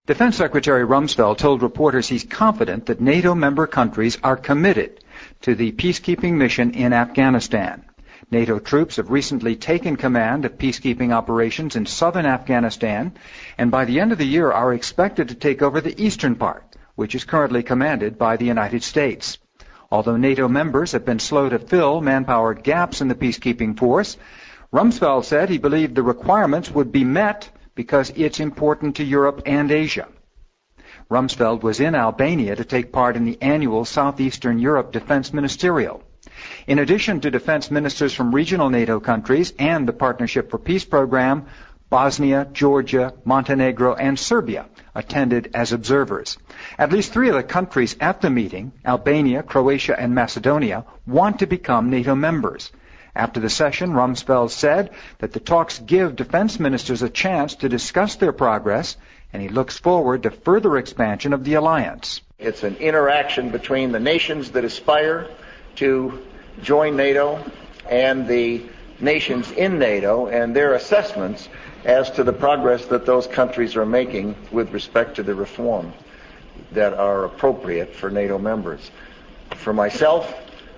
Defense Secretary Rumsfeld told reporters he's confident that NATO member countries are committed to the peacekeeping mission in Afghanistan. NATO troops have recently taken command of peacekeeping operations in southern Afghanistan, and by the end of the year are expected to take over the eastern part, which is currently commanded by the United States. Although NATO members have been slow to fill manpower gaps in the peacekeeping force, Rumsfeld said he believed the requirements would be met because it's important to Europe and Asia. Rumsfeld was in Albania to take part in the annual Southeastern Europe Defense Ministerial. In addition to defense ministers from regional NATO countries and the Partnership for Peace program, Bosnia, Georgia, Montenegro, and Serbia attended as observers. At least 3 of the countries at the meeting, Albania, Croatia, and Macedonia, want to become NATO members. After the session, Rumsfeld said that the talks give defense ministers a chance to discuss their progress, and he looks forward to further expansion of the alliance. It's an interaction between the nations that aspire to join NATO and the nations in NATO and their assessments as to the progress that those countries are making with respect to the reform that are appropriate for NATO members. For myself,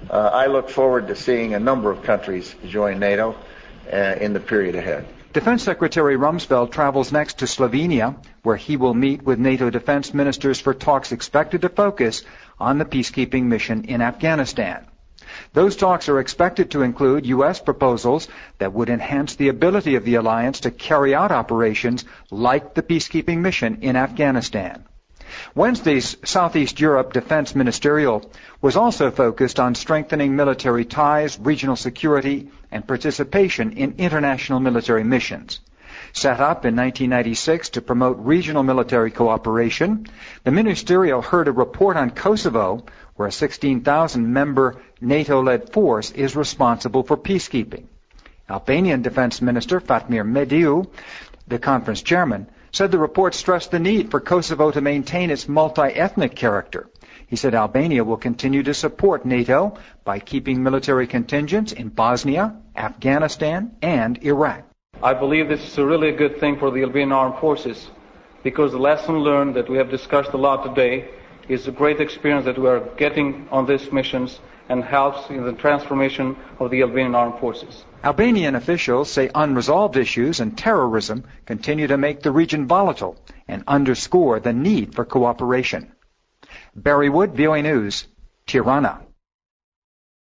I look forward to seeing a number of countries join NATO in the period ahead. Defense Secretary Rumsfeld travels next to Slovenia, where he will meet with NATO defense ministers for talks expected to focus on the peacekeeping mission in Afghanistan. Those talks are expected to include U.S. proposals that would enhance the ability of the alliance to carry out operations like the peacekeeping mission in Afghanistan. Wednesday's Southeast Europe Defense Ministerial was also focused on strengthening military ties, regional security, and participation in international military missions. Set up in 1996 to promote regional military cooperation, the ministerial heard a report on Kosovo, where a 16,000-member NATO-led force is responsible for peacekeeping. Albanian Defense Minister Fatmir Mediu, the conference chairman, said the report stressed the need for Kosovo to maintain its multi-ethnic character. He said Albania will continue to support NATO by keeping military contingents in Bosnia, Afghanistan, and Iraq. I believe this is a really good thing for the Albanian Armed Forces because the lesson learned that we have discussed a lot today is a great experience that we are getting on these missions and helps in the transformation of the Albanian Armed Forces. Albanian officials say unresolved issues and terrorism continue to make the region volatile and underscore the need for cooperation. Barry Wood, VOA News, Tirana.